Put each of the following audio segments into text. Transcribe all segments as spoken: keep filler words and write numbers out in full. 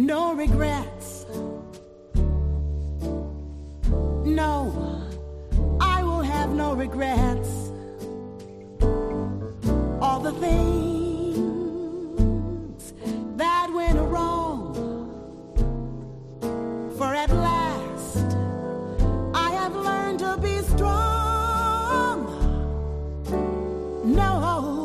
no regrets. No, I will have no regrets. All the things that went wrong, for at last I have learned to be strong. No.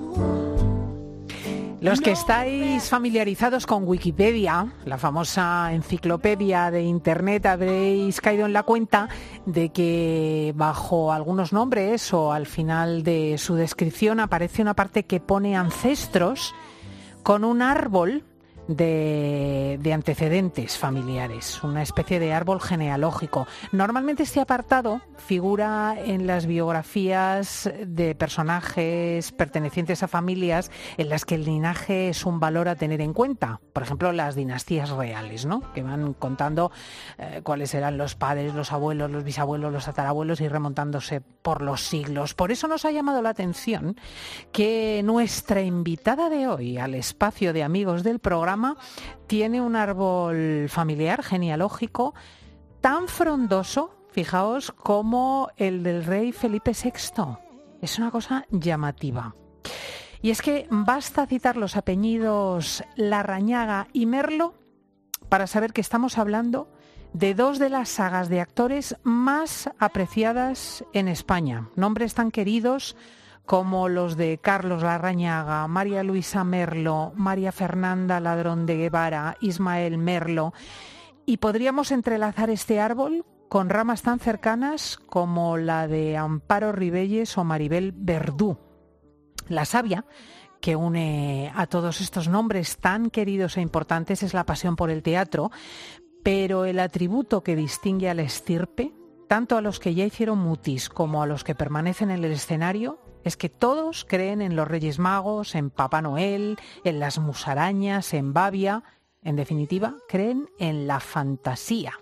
Los que estáis familiarizados con Wikipedia, la famosa enciclopedia de Internet, habréis caído en la cuenta de que bajo algunos nombres o al final de su descripción aparece una parte que pone ancestros con un árbol de, de antecedentes familiares, una especie de árbol genealógico. Normalmente este apartado figura en las biografías de personajes pertenecientes a familias en las que el linaje es un valor a tener en cuenta. Por ejemplo, las dinastías reales, ¿no?, que van contando eh, cuáles eran los padres, los abuelos, los bisabuelos, los tatarabuelos y remontándose por los siglos. Por eso nos ha llamado la atención que nuestra invitada de hoy al espacio de amigos del programa tiene un árbol familiar genealógico tan frondoso, fijaos, como el del rey Felipe sexto. Es una cosa llamativa. Y es que basta citar los apellidos Larrañaga y Merlo para saber que estamos hablando de dos de las sagas de actores más apreciadas en España. Nombres tan queridos como los de Carlos Larrañaga, María Luisa Merlo, María Fernanda Ladrón de Guevara, Ismael Merlo. Y podríamos entrelazar este árbol con ramas tan cercanas como la de Amparo Ribelles o Maribel Verdú. La savia que une a todos estos nombres tan queridos e importantes es la pasión por el teatro, pero el atributo que distingue a la estirpe, tanto a los que ya hicieron mutis como a los que permanecen en el escenario, es que todos creen en los Reyes Magos, en Papá Noel, en las musarañas, en Babia. En definitiva, creen en la fantasía.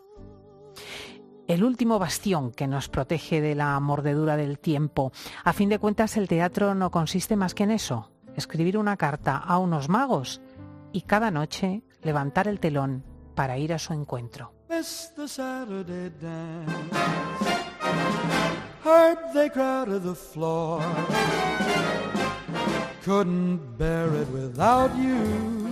El último bastión que nos protege de la mordedura del tiempo. A fin de cuentas, el teatro no consiste más que en eso: escribir una carta a unos magos y cada noche levantar el telón para ir a su encuentro. Heard they crowded the floor. Couldn't bear it without you.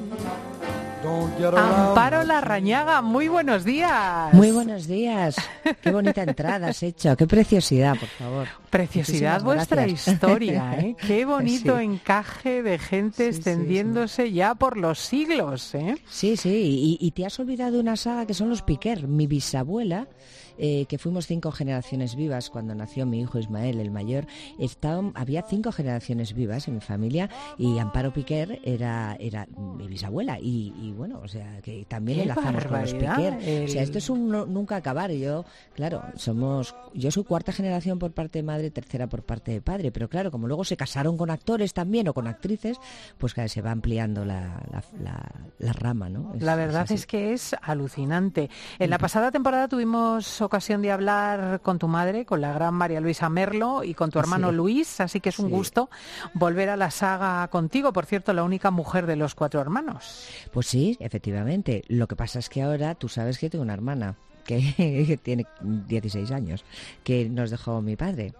Don't get around. Amparo Larrañaga, muy buenos días. Muy buenos días. Qué bonita entrada has hecho. Qué preciosidad, por favor. Preciosidad Muchísimas vuestra gracias. historia, ¿eh? Qué bonito Sí. encaje de gente Sí, extendiéndose sí, sí. ya por los siglos, ¿eh? Sí, sí, y, y te has olvidado de una saga que son los Piquer. Mi bisabuela, eh, que fuimos cinco generaciones vivas cuando nació mi hijo Ismael, el mayor, estaba, había cinco generaciones vivas en mi familia y Amparo Piquer era, era mi bisabuela. Y, y bueno, o sea, que también ¡Qué enlazamos con los barbaridad! Piquer. El- O sea, esto es un no- nunca acabar. Yo, claro, somos, yo soy cuarta generación por parte de madre, tercera por parte de padre, pero claro, como luego se casaron con actores también o con actrices, pues claro, se va ampliando la, la, la, la rama, ¿no? La verdad así. es que es alucinante. En la pasada temporada tuvimos ocasión de hablar con tu madre, con la gran María Luisa Merlo, y con tu hermano Sí. Luis, así que es un Sí. gusto volver a la saga contigo. Por cierto, la única mujer de los cuatro hermanos. Pues sí, efectivamente. Lo que pasa es que ahora tú sabes que tengo una hermana que, que tiene dieciséis años, que nos dejó mi padre.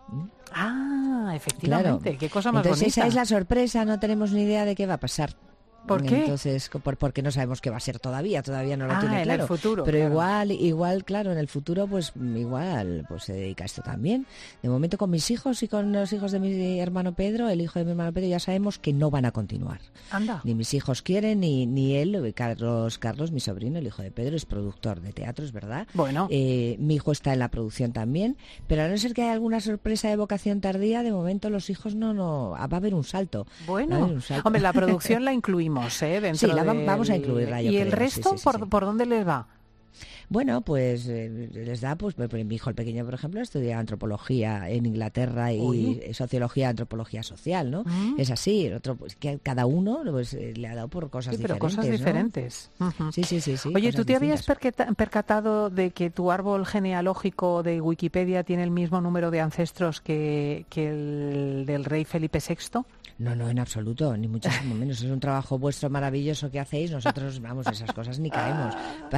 Ah, efectivamente, qué cosa más Entonces bonita. esa es la sorpresa, no tenemos ni idea de qué va a pasar. ¿Por qué? Entonces, por, porque no sabemos qué va a ser todavía, todavía no lo Ah, tiene en claro. el futuro, Pero claro. igual, igual, claro, en el futuro, pues igual, pues se dedica a esto también. De momento con mis hijos y con los hijos de mi hermano Pedro, el hijo de mi hermano Pedro, ya sabemos que no van a continuar. Anda. Ni mis hijos quieren, ni, ni él, Carlos, Carlos, mi sobrino, el hijo de Pedro, es productor de teatro, es verdad. Bueno. Eh, mi hijo está en la producción también, pero a no ser que haya alguna sorpresa de vocación tardía, de momento los hijos no, no, va a haber un salto. Va a Bueno, haber un salto. hombre, la producción la incluimos, ¿eh? Dentro Sí, la va- del- vamos a incluirla, yo ¿Y el creo, resto, sí, sí, sí, por, sí. por dónde les va? Bueno, pues eh, les da, pues, pues, pues, mi hijo el pequeño, por ejemplo, estudia antropología en Inglaterra y Uy. sociología, antropología social, ¿no? Mm. Es así, el otro, pues que cada uno pues, eh, le ha dado por cosas Sí, pero diferentes, cosas ¿no? diferentes. Ujú. Sí, sí, sí, sí. Oye, cosas ¿tú te habías distintas. perqueta- percatado de que tu árbol genealógico de Wikipedia tiene el mismo número de ancestros que, que el del rey Felipe sexto? No, no, en absoluto, ni muchísimo menos. Es un trabajo vuestro maravilloso que hacéis. Nosotros, vamos, esas cosas ni caemos.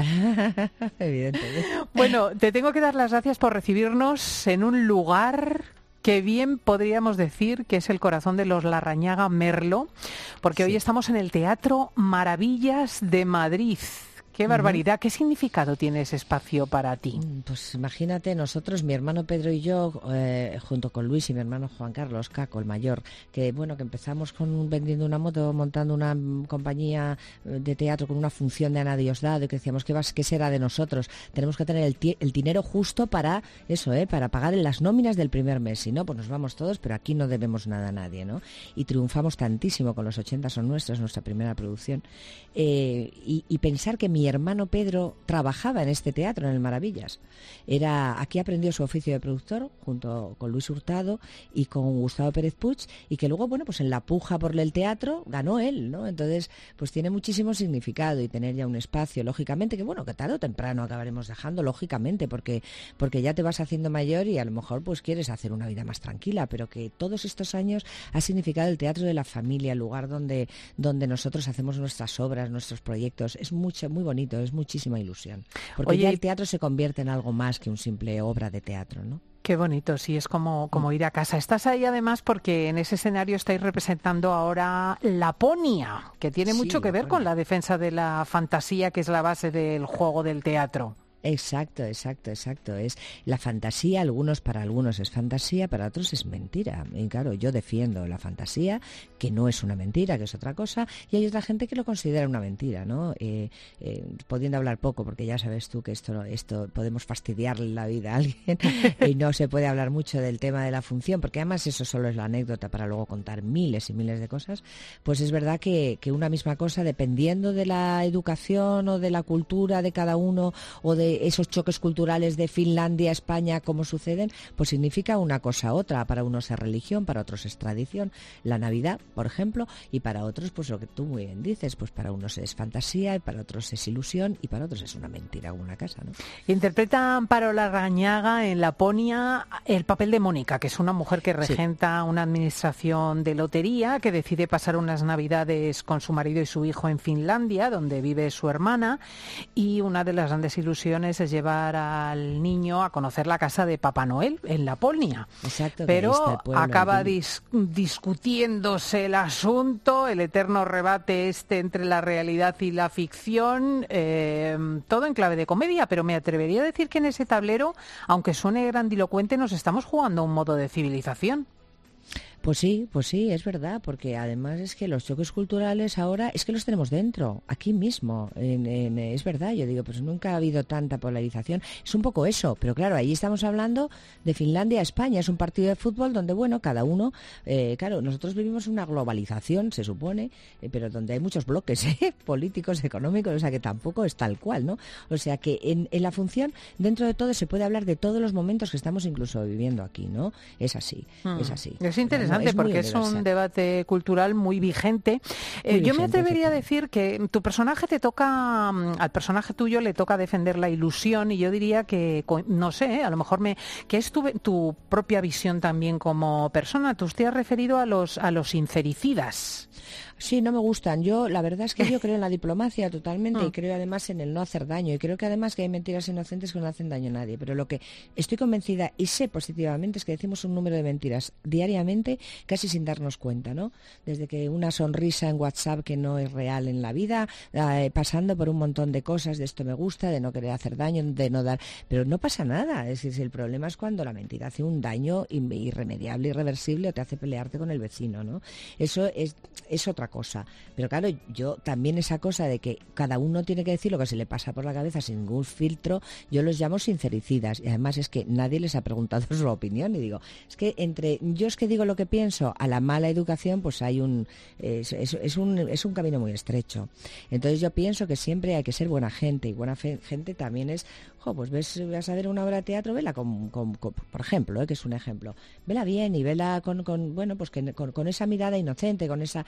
Evidentemente. Bueno, te tengo que dar las gracias por recibirnos en un lugar que bien podríamos decir que es el corazón de los Larrañaga Merlo, porque sí. Hoy estamos en el Teatro Maravillas de Madrid. ¡Qué barbaridad! ¿Qué significado tiene ese espacio para ti? Pues imagínate, nosotros, mi hermano Pedro y yo, eh, junto con Luis y mi hermano Juan Carlos, Caco, el mayor, que bueno, que empezamos con vendiendo una moto, montando una compañía de teatro con una función de Ana Diosdado, y que decíamos, ¿qué, vas, qué será de nosotros? Tenemos que tener el, t- el dinero justo para eso, ¿eh? Para pagar en las nóminas del primer mes. Si no, pues nos vamos todos, pero aquí no debemos nada a nadie, ¿no? Y triunfamos tantísimo con Los ochenta son nuestros, nuestra primera producción. Eh, y, y pensar que mi Mi hermano Pedro trabajaba en este teatro, en el Maravillas. Era, aquí aprendió su oficio de productor, junto con Luis Hurtado y con Gustavo Pérez Puig, y que luego, bueno, pues en la puja por el teatro ganó él, ¿no? Entonces, pues tiene muchísimo significado, y tener ya un espacio, lógicamente, que bueno, que tarde o temprano acabaremos dejando, lógicamente, porque, porque ya te vas haciendo mayor y a lo mejor pues quieres hacer una vida más tranquila, pero que todos estos años ha significado el teatro de la familia, el lugar donde, donde nosotros hacemos nuestras obras, nuestros proyectos. Es mucho, muy bonito. Es muchísima ilusión, porque Oye, ya el teatro se convierte en algo más que un simple obra de teatro, ¿no? Qué bonito, sí, es como, como ir a casa. Estás ahí además porque en ese escenario estáis representando ahora Laponia, que tiene Sí, mucho que ver Laponia. con la defensa de la fantasía, que es la base del juego del teatro. Exacto, exacto, exacto. Es la fantasía, algunos para algunos es fantasía, para otros es mentira. Y claro, yo defiendo la fantasía, que no es una mentira, que es otra cosa, y hay otra gente que lo considera una mentira, ¿no? Eh, eh, pudiendo hablar poco, porque ya sabes tú que esto, esto podemos fastidiarle la vida a alguien y no se puede hablar mucho del tema de la función, porque además eso solo es la anécdota para luego contar miles y miles de cosas. Pues es verdad que, que una misma cosa, dependiendo de la educación o de la cultura de cada uno, o de esos choques culturales de Finlandia, España, como suceden, pues significa una cosa u otra. Para unos es religión, para otros es tradición, la Navidad, por ejemplo, y para otros, pues lo que tú muy bien dices, pues para unos es fantasía, y para otros es ilusión, y para otros es una mentira o una casa, ¿no? Interpreta Amparo Larrañaga en Laponia el papel de Mónica, que es una mujer que regenta sí. una administración de lotería, que decide pasar unas Navidades con su marido y su hijo en Finlandia, donde vive su hermana, y una de las grandes ilusiones es llevar al niño a conocer la casa de Papá Noel en Laponia. Exacto, pero acaba dis- discutiéndose el asunto, el eterno rebate este entre la realidad y la ficción, eh, todo en clave de comedia, pero me atrevería a decir que en ese tablero, aunque suene grandilocuente, nos estamos jugando a un modo de civilización. Pues sí, pues sí, es verdad, porque además es que los choques culturales ahora es que los tenemos dentro, aquí mismo, en, en, es verdad, yo digo, pues nunca ha habido tanta polarización, es un poco eso, pero claro, ahí estamos hablando de Finlandia a España, es un partido de fútbol donde, bueno, cada uno, eh, claro, nosotros vivimos una globalización, se supone, eh, pero donde hay muchos bloques ¿eh? políticos, económicos, o sea que tampoco es tal cual, ¿no? O sea que en, en la función, dentro de todo, se puede hablar de todos los momentos que estamos incluso viviendo aquí, ¿no? Es así, mm. es así. Es interesante. Es porque es un debate cultural muy vigente. Eh, muy yo vigente, me atrevería a decir que tu personaje te toca, al personaje tuyo le toca defender la ilusión, y yo diría que, no sé, a lo mejor me, que es tu, tu propia visión también como persona. Tú te has referido a los, a los sincericidas. Sí, no me gustan. Yo, la verdad es que yo creo en la diplomacia totalmente Mm. y creo además en el no hacer daño. Y creo que además que hay mentiras inocentes que no hacen daño a nadie. Pero lo que estoy convencida y sé positivamente es que decimos un número de mentiras diariamente casi sin darnos cuenta, ¿no? Desde que una sonrisa en WhatsApp que no es real en la vida, eh, pasando por un montón de cosas, de esto me gusta, de no querer hacer daño, de no dar... Pero no pasa nada. Es decir, el problema es cuando la mentira hace un daño irremediable, irreversible, o te hace pelearte con el vecino, ¿no? Eso es, es otra cosa. Pero claro, yo también esa cosa de que cada uno tiene que decir lo que se le pasa por la cabeza sin ningún filtro, yo los llamo sincericidas. Y además es que nadie les ha preguntado su opinión. Y digo, es que entre yo es que digo lo que pienso a la mala educación, pues hay un es, es, es un es un camino muy estrecho. Entonces yo pienso que siempre hay que ser buena gente, y buena fe, gente también es, jo, pues ves, vas a ver una obra de teatro, vela con, con, con por ejemplo, ¿eh? que es un ejemplo, vela bien y vela con, con bueno, pues que, con, con esa mirada inocente, con esa ilusión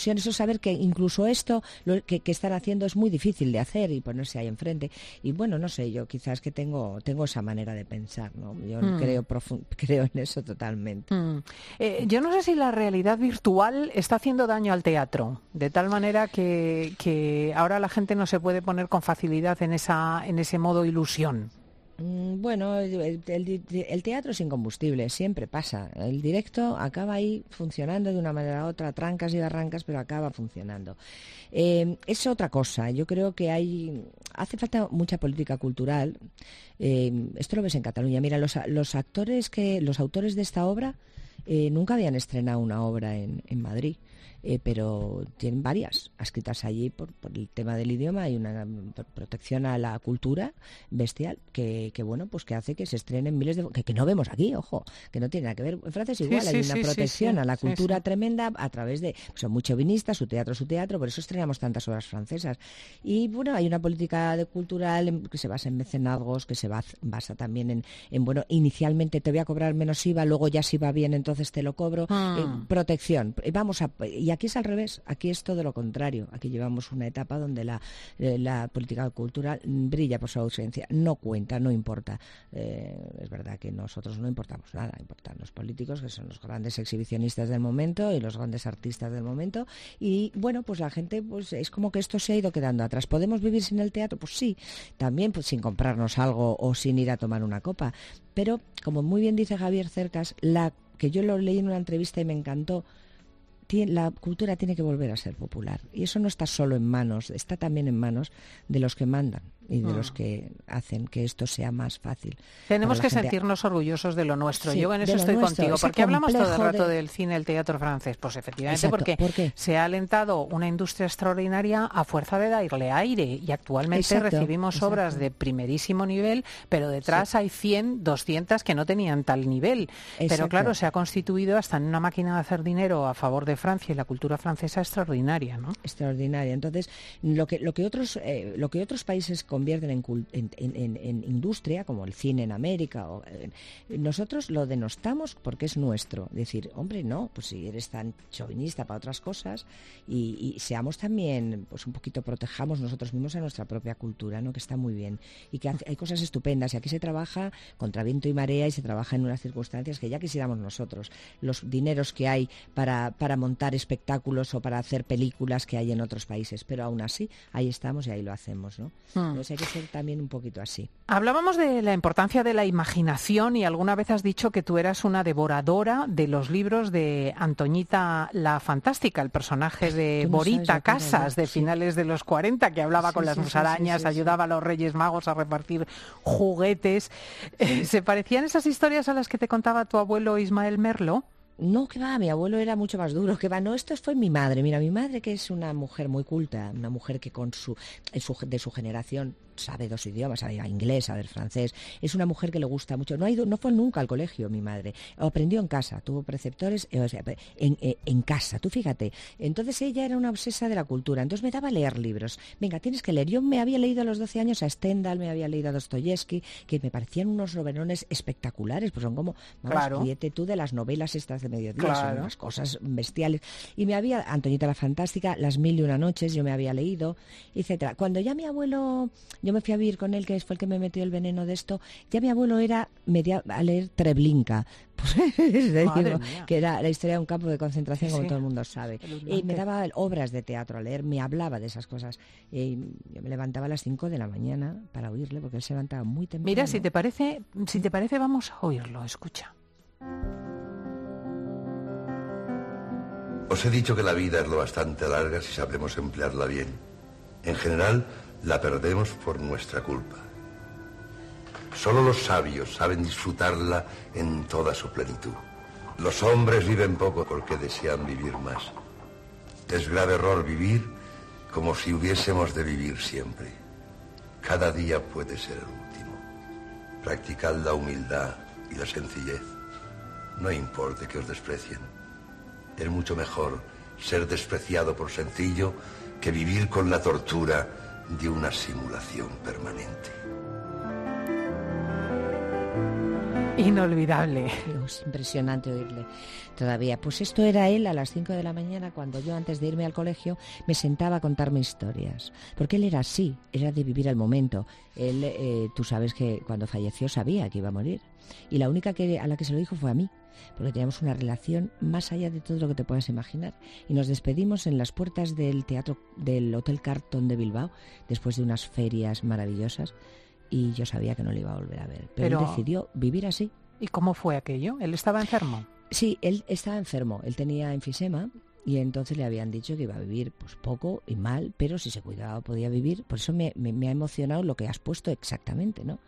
ilusión, eso saber que incluso esto lo que, que están haciendo es muy difícil de hacer y ponerse ahí enfrente. Y bueno, no sé, yo quizás que tengo tengo esa manera de pensar, ¿no? Yo mm. creo profund- creo en eso totalmente. Mm. Eh, yo no sé si la realidad virtual está haciendo daño al teatro, de tal manera que, que ahora la gente no se puede poner con facilidad en esa en ese modo ilusión. Bueno, el, el, el teatro es incombustible, siempre pasa. El directo acaba ahí funcionando de una manera u otra, trancas y barrancas, pero acaba funcionando. Eh, es otra cosa. Yo creo que hay hace falta mucha política cultural. Eh, esto lo ves en Cataluña. Mira, los, los actores que, los autores de esta obra eh, nunca habían estrenado una obra en, en Madrid. Eh, pero tienen varias escritas allí por, por el tema del idioma. Hay una protección a la cultura bestial que, que bueno, pues que hace que se estrenen miles de... Que, que no vemos aquí, ojo, que no tiene nada que ver. En Francia es igual, sí, hay sí, una sí, protección sí, sí, a la cultura sí, sí. tremenda a través de... Son muy chauvinistas, su teatro, su teatro, por eso estrenamos tantas obras francesas. Y bueno, hay una política de cultural en, que se basa en mecenazgos, que se basa, basa también en, en, bueno, inicialmente te voy a cobrar menos I V A, luego ya si va bien entonces te lo cobro. Ah. Eh, protección. Vamos a... Y aquí es al revés, aquí es todo lo contrario. Aquí llevamos una etapa donde la, eh, la política cultural brilla por su ausencia. No cuenta, no importa. Eh, es verdad que nosotros no importamos nada, importan los políticos, que son los grandes exhibicionistas del momento y los grandes artistas del momento. Y bueno, pues la gente, pues es como que esto se ha ido quedando atrás. ¿Podemos vivir sin el teatro? Pues sí, también pues sin comprarnos algo o sin ir a tomar una copa. Pero, como muy bien dice Javier Cercas, la que yo lo leí en una entrevista y me encantó, la cultura tiene que volver a ser popular. Y eso no está solo en manos, está también en manos de los que mandan y de mm. los que hacen que esto sea más fácil. Tenemos que gente. sentirnos orgullosos de lo nuestro. Sí, Yo en eso estoy nuestro, contigo. ¿Por qué hablamos todo el rato de... del cine, el teatro francés? Pues efectivamente Exacto. porque ¿Por qué? se ha alentado una industria extraordinaria a fuerza de darle aire y actualmente exacto, recibimos exacto. obras de primerísimo nivel, pero detrás sí. hay cien, doscientas que no tenían tal nivel. Exacto. Pero claro, se ha constituido hasta en una máquina de hacer dinero a favor de Francia y la cultura francesa extraordinaria, ¿no? Extraordinaria. Entonces, lo que lo que otros eh, lo que otros países convierten en, en, en, en industria, como el cine en América, o, eh, nosotros lo denostamos porque es nuestro. Decir, hombre, no, pues si eres tan chauvinista para otras cosas y, y seamos también, pues un poquito protejamos nosotros mismos a nuestra propia cultura, ¿no? Que está muy bien y que hace, hay cosas estupendas y aquí se trabaja contra viento y marea y se trabaja en unas circunstancias que ya quisiéramos nosotros. Los dineros que hay para para montar espectáculos o para hacer películas que hay en otros países, pero aún así ahí estamos y ahí lo hacemos, ¿no? Hmm. Entonces hay que ser también un poquito así. Hablábamos de la importancia de la imaginación y alguna vez has dicho que tú eras una devoradora de los libros de Antoñita la Fantástica, el personaje de Borita Casas de finales sí. de los cuarenta, que hablaba sí, con las sí, musarañas, sí, sí, sí, ayudaba sí. a los Reyes Magos a repartir juguetes. Eh, ¿Se parecían esas historias a las que te contaba tu abuelo Ismael Merlo? No, que va, mi abuelo era mucho más duro, que va, no, esto fue mi madre, mira, mi madre que es una mujer muy culta, una mujer que con su, su de su generación sabe dos idiomas, sabe inglés, sabe francés, es una mujer que le gusta mucho, no ha ido, no fue nunca al colegio mi madre, aprendió en casa, tuvo preceptores, eh, o sea, en, en, en casa, tú fíjate, entonces ella era una obsesa de la cultura, entonces me daba a leer libros, venga, tienes que leer, yo me había leído a los doce años a Stendhal, me había leído a Dostoyevsky, que me parecían unos novenones espectaculares, pues son como, vamos, claro. ríete tú de las novelas estas de mediodía, claro. son unas cosas bestiales, y me había, Antoñita la Fantástica, Las Mil y Una Noches, yo me había leído, etcétera. Cuando ya mi abuelo, yo me fui a vivir con él, que fue el que me metió el veneno de esto, ya mi abuelo era media, a leer Treblinka, pues, digo, que era la historia de un campo de concentración, sí, como sí. todo el mundo sabe, y me daba obras de teatro a leer, me hablaba de esas cosas, y yo me levantaba a las cinco de la mañana para oírle, porque él se levantaba muy temprano. Mira, si te parece, si te parece vamos a oírlo, escucha. Os he dicho que la vida es lo bastante larga si sabemos emplearla bien. En general, la perdemos por nuestra culpa. Solo los sabios saben disfrutarla en toda su plenitud. Los hombres viven poco porque desean vivir más. Es grave error vivir como si hubiésemos de vivir siempre. Cada día puede ser el último. Practicad la humildad y la sencillez. No importe que os desprecien. Es mucho mejor ser despreciado por sencillo que vivir con la tortura de una simulación permanente. Inolvidable. Es impresionante oírle todavía. Pues esto era él a las cinco de la mañana, cuando yo, antes de irme al colegio, me sentaba a contarme historias. Porque él era así, era de vivir el momento. Él, eh, tú sabes que cuando falleció sabía que iba a morir. Y la única que, a la que se lo dijo fue a mí, porque teníamos una relación más allá de todo lo que te puedas imaginar. Y nos despedimos en las puertas del teatro del Hotel Carlton de Bilbao, después de unas ferias maravillosas. Y yo sabía que no le iba a volver a ver. Pero, pero él decidió vivir así. ¿Y cómo fue aquello? ¿Él estaba enfermo? Sí, él estaba enfermo. Él tenía enfisema y entonces le habían dicho que iba a vivir pues poco y mal, pero si se cuidaba podía vivir. Por eso me, me, me ha emocionado lo que has puesto exactamente, ¿no?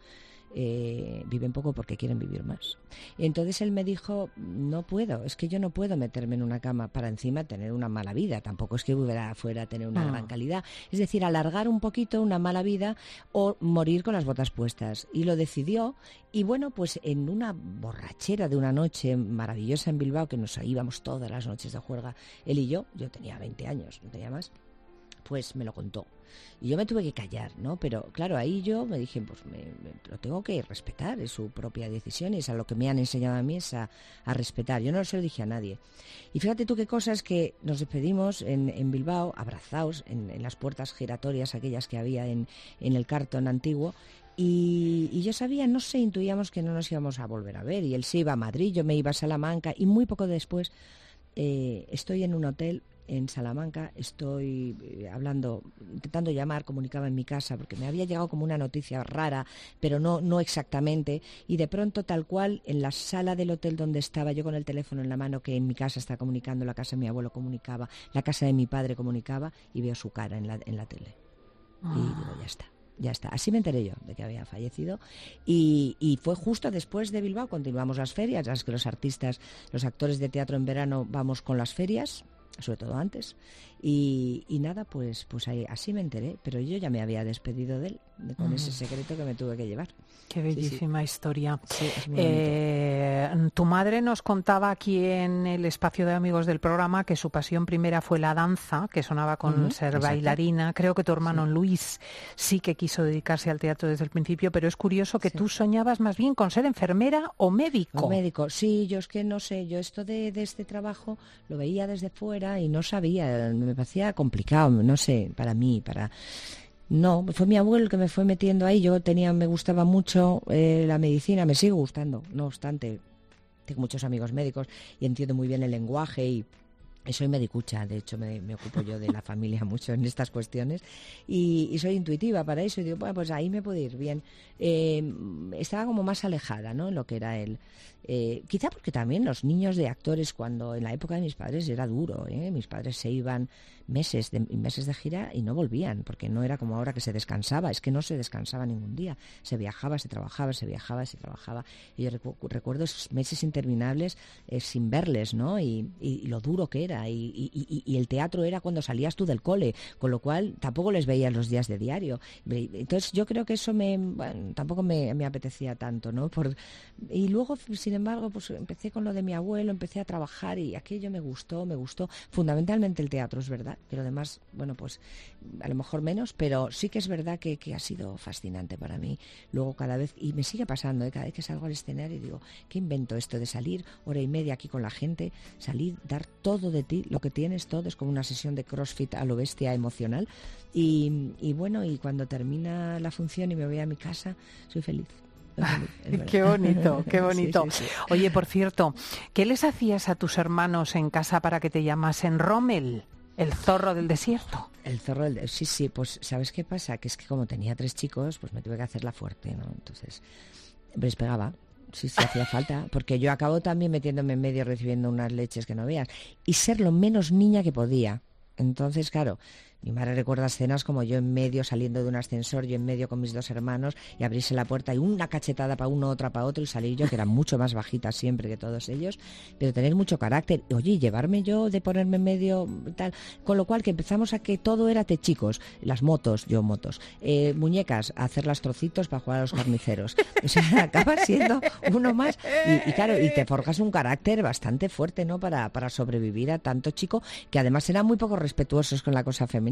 Eh, viven poco porque quieren vivir más. Entonces él me dijo, no puedo, es que yo no puedo meterme en una cama para encima tener una mala vida, tampoco es que hubiera fuera a tener una no. gran calidad, es decir, alargar un poquito una mala vida o morir con las botas puestas. Y lo decidió, y bueno, pues en una borrachera de una noche maravillosa en Bilbao, que nos íbamos todas las noches de juerga, él y yo, yo tenía veinte años, no tenía más, pues me lo contó. Y yo me tuve que callar, ¿no? Pero claro, ahí yo me dije, pues me, me, lo tengo que respetar, es su propia decisión y es a lo que me han enseñado a mí, es a, a respetar. Yo no se lo dije a nadie. Y fíjate tú qué cosas, que nos despedimos en, en Bilbao, abrazados, en, en las puertas giratorias, aquellas que había en, en el Carlton antiguo. Y, y yo sabía, no sé, intuíamos que no nos íbamos a volver a ver. Y él se iba a Madrid, yo me iba a Salamanca, y muy poco después eh, estoy en un hotel en Salamanca, estoy eh, hablando, intentando llamar, comunicaba en mi casa, porque me había llegado como una noticia rara, pero no, no exactamente, y de pronto, tal cual, en la sala del hotel donde estaba, yo con el teléfono en la mano, que en mi casa está comunicando, la casa de mi abuelo comunicaba, la casa de mi padre comunicaba, y veo su cara en la, en la tele. Ah. Y digo, ya está. Ya está, así me enteré yo de que había fallecido y, y fue justo después de Bilbao. Continuamos las ferias, las que los artistas, los actores de teatro en verano vamos con las ferias, sobre todo antes, y, y nada, pues pues ahí, así me enteré, pero yo ya me había despedido de él, de, con mm. ese secreto que me tuve que llevar. Qué bellísima sí, sí. historia. Sí, es muy eh, tu madre nos contaba aquí en el espacio de amigos del programa que su pasión primera fue la danza, que sonaba con uh-huh, ser exacto. bailarina. Creo que tu hermano sí. Luis sí que quiso dedicarse al teatro desde el principio, pero es curioso que sí. tú soñabas más bien con ser enfermera o médico. O médico, sí, yo es que no sé, yo esto de, de este trabajo lo veía desde fuera y no sabía, me parecía complicado, no sé, para mí, para... No, fue mi abuelo el que me fue metiendo ahí. Yo tenía, me gustaba mucho eh, la medicina, me sigue gustando, no obstante, tengo muchos amigos médicos y entiendo muy bien el lenguaje y soy medicucha, de hecho me, me ocupo yo de la familia mucho en estas cuestiones y, y soy intuitiva para eso y digo, bueno, pues ahí me puede ir bien. Eh, estaba como más alejada, ¿no?, en lo que era él. Eh, quizá porque también los niños de actores, cuando en la época de mis padres era duro, ¿eh? Mis padres se iban meses de, meses de gira y no volvían, porque no era como ahora que se descansaba, es que no se descansaba ningún día, se viajaba, se trabajaba, se viajaba, se trabajaba, y yo recu- recuerdo esos meses interminables eh, sin verles, ¿no?, y, y, y lo duro que era, y, y, y, y el teatro era cuando salías tú del cole, con lo cual tampoco les veías los días de diario, entonces yo creo que eso me, bueno, tampoco me, me apetecía tanto, ¿no?, Por, y luego, sin embargo, pues empecé con lo de mi abuelo, empecé a trabajar y aquello me gustó, me gustó, fundamentalmente el teatro, es verdad, que lo demás, bueno, pues a lo mejor menos, pero sí que es verdad que, que ha sido fascinante para mí. Luego cada vez, y me sigue pasando, ¿eh? Cada vez que salgo al escenario y digo, ¿qué invento esto de salir hora y media aquí con la gente, salir, dar todo de ti, lo que tienes, todo, es como una sesión de CrossFit a lo bestia emocional, y, y bueno, y cuando termina la función y me voy a mi casa, soy feliz. Qué bonito, qué bonito. Sí, sí, sí. Oye, por cierto, ¿qué les hacías a tus hermanos en casa para que te llamasen Rommel, el zorro del desierto? El zorro del desierto, sí, sí, pues ¿sabes qué pasa? Que es que como tenía tres chicos, pues me tuve que hacerla fuerte, ¿no? Entonces, les pegaba. Sí, sí, hacía falta, porque yo acabo también metiéndome en medio, recibiendo unas leches que no veas, y ser lo menos niña que podía. Entonces, claro, mi madre recuerda escenas como yo en medio saliendo de un ascensor, yo en medio con mis dos hermanos y abrirse la puerta y una cachetada para uno, otra para otro y salir yo, que era mucho más bajita siempre que todos ellos, pero tener mucho carácter. Oye, llevarme yo de ponerme en medio y tal, con lo cual que empezamos a que todo era de chicos, las motos, yo motos, eh, muñecas, a hacerlas trocitos para jugar a los carniceros. O sea, acaba siendo uno más y, y claro, y te forjas un carácter bastante fuerte, ¿no?, para, para sobrevivir a tanto chico que además eran muy poco respetuosos con la cosa femenina.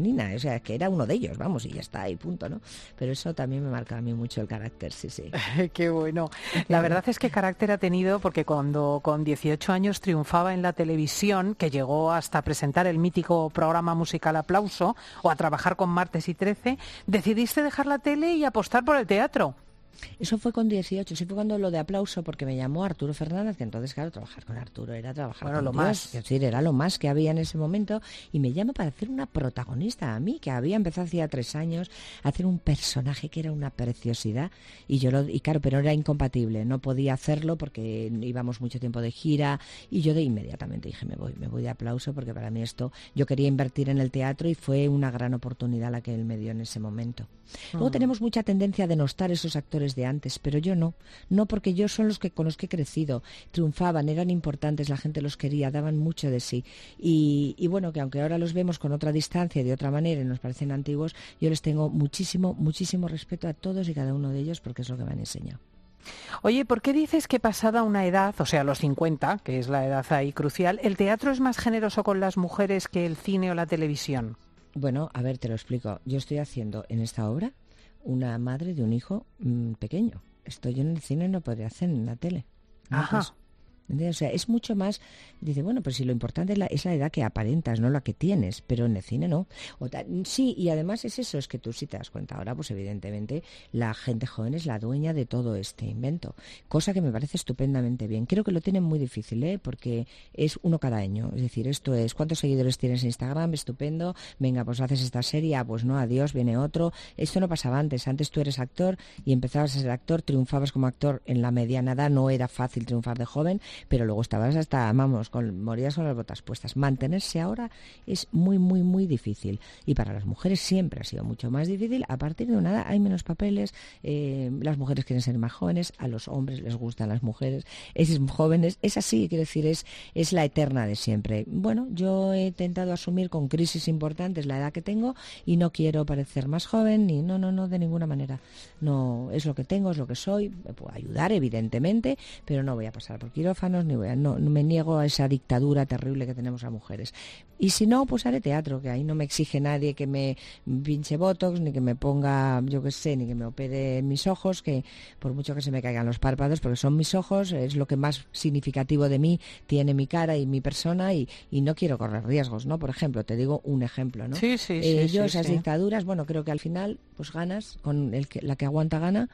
femenina, o sea, que era uno de ellos, vamos, y ya está, y punto, ¿no? Pero eso también me marca a mí mucho el carácter, sí, sí. Qué bueno. La verdad es que carácter ha tenido, porque cuando con dieciocho años triunfaba en la televisión, que llegó hasta presentar el mítico programa musical Aplauso, o a trabajar con Martes y Trece, decidiste dejar la tele y apostar por el teatro. Eso fue con dieciocho, sí fue cuando lo de Aplauso, porque me llamó Arturo Fernández, que entonces, claro, trabajar con Arturo era trabajar bueno, con lo Dios, más. es decir, era lo más que había en ese momento, y me llama para hacer una protagonista a mí, que había empezado hacía tres años a hacer un personaje que era una preciosidad, y yo lo, y claro, pero era incompatible, no podía hacerlo porque íbamos mucho tiempo de gira, y yo de inmediatamente dije, me voy, me voy de Aplauso, porque para mí esto, yo quería invertir en el teatro y fue una gran oportunidad la que él me dio en ese momento. Luego tenemos mucha tendencia a denostar esos actores de antes, pero yo no, no porque yo son los que con los que he crecido, triunfaban, eran importantes, la gente los quería, daban mucho de sí. Y, y bueno, que aunque ahora los vemos con otra distancia y de otra manera y nos parecen antiguos, yo les tengo muchísimo, muchísimo respeto a todos y cada uno de ellos porque es lo que me han enseñado. Oye, ¿por qué dices que pasada una edad, o sea, los cincuenta, que es la edad ahí crucial, el teatro es más generoso con las mujeres que el cine o la televisión? Bueno, a ver, te lo explico. Yo estoy haciendo en esta obra una madre de un hijo mmm, pequeño. Esto yo en el cine no podría hacer en la tele. ¿No? Ajá. Pues, ¿entiendes? O sea, es mucho más, dice, bueno, pero si lo importante es la, es la edad que aparentas, no la que tienes, pero en el cine no. O ta, sí, y además es eso, es que tú si te das cuenta ahora, pues evidentemente la gente joven es la dueña de todo este invento, cosa que me parece estupendamente bien. Creo que lo tienen muy difícil, ¿eh? Porque es uno cada año, es decir, esto es, ¿cuántos seguidores tienes en Instagram? Estupendo, venga, pues haces esta serie, ah, pues no, adiós, viene otro. Esto no pasaba antes, antes tú eres actor y empezabas a ser actor, triunfabas como actor en la mediana edad, no era fácil triunfar de joven, pero luego estabas hasta, vamos, con, morías con las botas puestas. Mantenerse ahora es muy, muy, muy difícil. Y para las mujeres siempre ha sido mucho más difícil. A partir de una edad hay menos papeles, eh, las mujeres quieren ser más jóvenes, a los hombres les gustan las mujeres, es jóvenes, es así, quiero decir, es, es la eterna de siempre. Bueno, yo he intentado asumir con crisis importantes la edad que tengo y no quiero parecer más joven, ni no, no, no, de ninguna manera. No, es lo que tengo, es lo que soy, me puedo ayudar, evidentemente, pero no voy a pasar por quirófanos, ni voy a, no, no me niego a esa dictadura terrible que tenemos a mujeres. Y si no, pues haré teatro, que ahí no me exige nadie que me pinche botox, ni que me ponga, yo qué sé, ni que me opere mis ojos, que por mucho que se me caigan los párpados, porque son mis ojos, es lo que más significativo de mí tiene mi cara y mi persona, y, y no quiero correr riesgos, ¿no? Por ejemplo, te digo un ejemplo, ¿no? Sí, sí, eh, sí. Yo sí, esas sí. dictaduras, bueno, creo que al final, pues ganas, con el que, la que aguanta gana,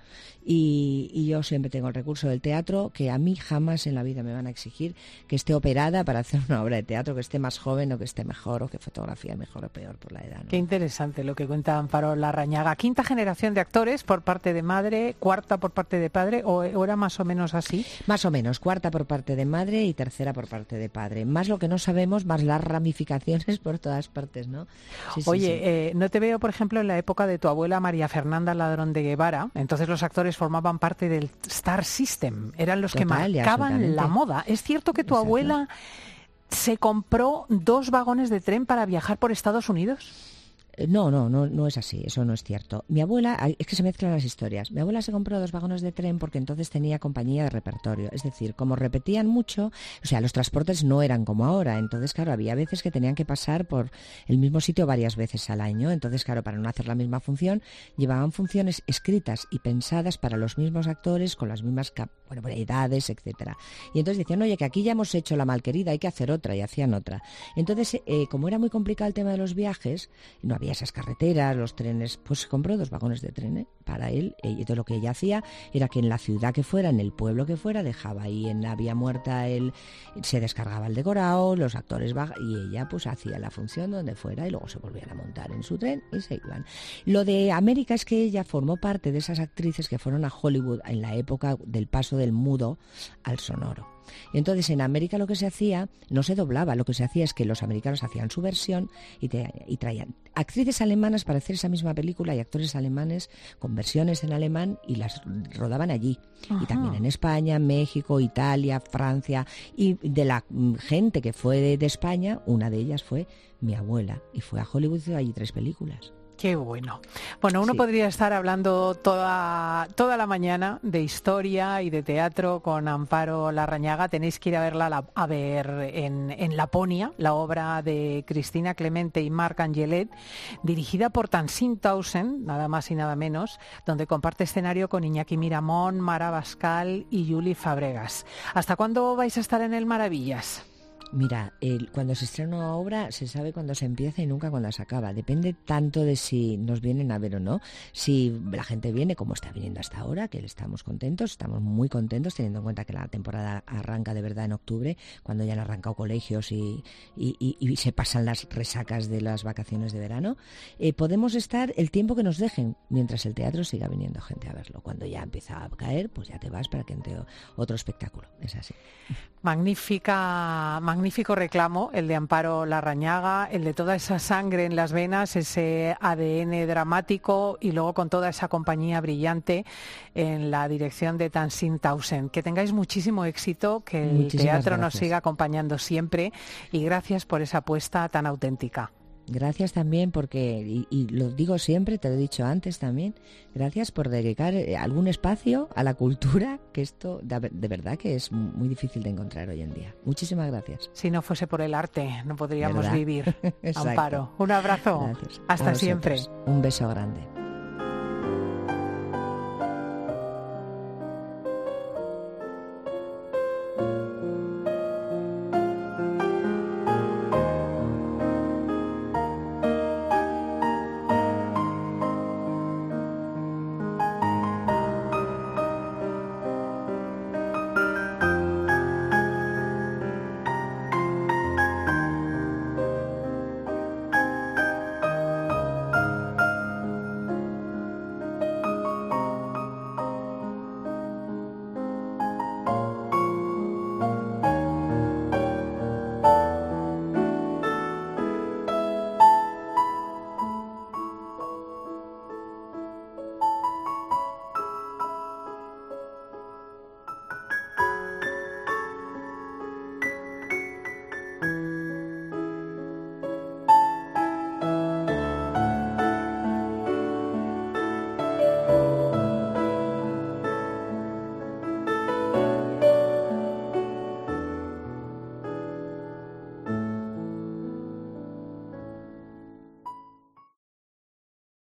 y, y yo siempre tengo el recurso del teatro, que a mí jamás en la vida me van a exigir que esté operada para hacer una obra de teatro, que esté más joven o que esté mejor, o que fotografía mejor o peor por la edad, ¿no? Qué interesante lo que cuenta Amparo Larrañaga. Quinta generación de actores por parte de madre, cuarta por parte de padre, o, o era más o menos así. Más o menos, cuarta por parte de madre y tercera por parte de padre. Más lo que no sabemos, más las ramificaciones por todas partes, ¿no? Sí, sí, Oye, sí. eh, no te veo, por ejemplo, en la época de tu abuela María Fernanda Ladrón de Guevara. Entonces los actores formaban parte del Star System, eran los Total, que marcaban absolutamente. la moda. ¿Es cierto que tu Exacto. abuela se compró dos vagones de tren para viajar por Estados Unidos? No, no, no, no es así, eso no es cierto. Mi abuela, es que se mezclan las historias. Mi abuela se compró dos vagones de tren porque entonces tenía compañía de repertorio. Es decir, como repetían mucho, o sea, los transportes no eran como ahora. Entonces, claro, había veces que tenían que pasar por el mismo sitio varias veces al año. Entonces, claro, para no hacer la misma función, llevaban funciones escritas y pensadas para los mismos actores, con las mismas cap- bueno, edades, etcétera. Y entonces decían, oye, que aquí ya hemos hecho la malquerida, hay que hacer otra, y hacían otra. Entonces, eh, como era muy complicado el tema de los viajes, no había esas carreteras, los trenes, pues se compró dos vagones de tren, ¿eh? Para él, eh, y todo lo que ella hacía era que en la ciudad que fuera, en el pueblo que fuera, dejaba ahí en la vía muerta, él se descargaba el decorado, los actores baj- y ella pues hacía la función donde fuera y luego se volvían a montar en su tren y se iban. Lo de América es que ella formó parte de esas actrices que fueron a Hollywood en la época del paso del mudo al sonoro. Entonces en América lo que se hacía no se doblaba, lo que se hacía es que los americanos hacían su versión y, te, y traían actrices alemanas para hacer esa misma película y actores alemanes con versiones en alemán y las rodaban allí. Ajá. Y también en España, México, Italia, Francia, y de la gente que fue de, de España, una de ellas fue mi abuela y fue a Hollywood y hizo allí tres películas. Qué bueno. Bueno, uno Sí. podría estar hablando toda, toda la mañana de historia y de teatro con Amparo Larrañaga. Tenéis que ir a verla la- a ver en, en Laponia, la obra de Cristina Clemente y Marc Angelet, dirigida por Tansin Townsend, nada más y nada menos, donde comparte escenario con Iñaki Miramón, Mara Bascal y Juli Fabregas. ¿Hasta cuándo vais a estar en el Maravillas? Mira, el- cuando se estrena una obra se sabe cuándo se empieza y nunca cuándo se acaba. Depende tanto de si nos vienen a ver o no. Si la gente viene como está viniendo hasta ahora, que estamos contentos, estamos muy contentos teniendo en cuenta que la temporada arranca de verdad en octubre, cuando ya han arrancado colegios y, y- y- y se pasan las resacas de las vacaciones de verano. Eh, podemos estar el tiempo que nos dejen, mientras el teatro siga viniendo gente a verlo. Cuando ya empieza a caer, pues ya te vas para que entre otro espectáculo. Es así. Magnífica, magnífico reclamo, el de Amparo Larrañaga, el de toda esa sangre en las venas, ese A D N dramático y luego con toda esa compañía brillante en la dirección de Tansin Townsend. Que tengáis muchísimo éxito, que el Muchísimas teatro nos gracias. siga acompañando siempre y gracias por esa apuesta tan auténtica. Gracias también porque, y, y lo digo siempre, te lo he dicho antes también, gracias por dedicar eh, algún espacio a la cultura, que esto de, de verdad que es muy difícil de encontrar hoy en día. Muchísimas gracias. Si no fuese por el arte, no podríamos ¿Verdad? vivir. Exacto. Amparo, un abrazo. Gracias. Hasta A siempre. vosotros. Un beso grande.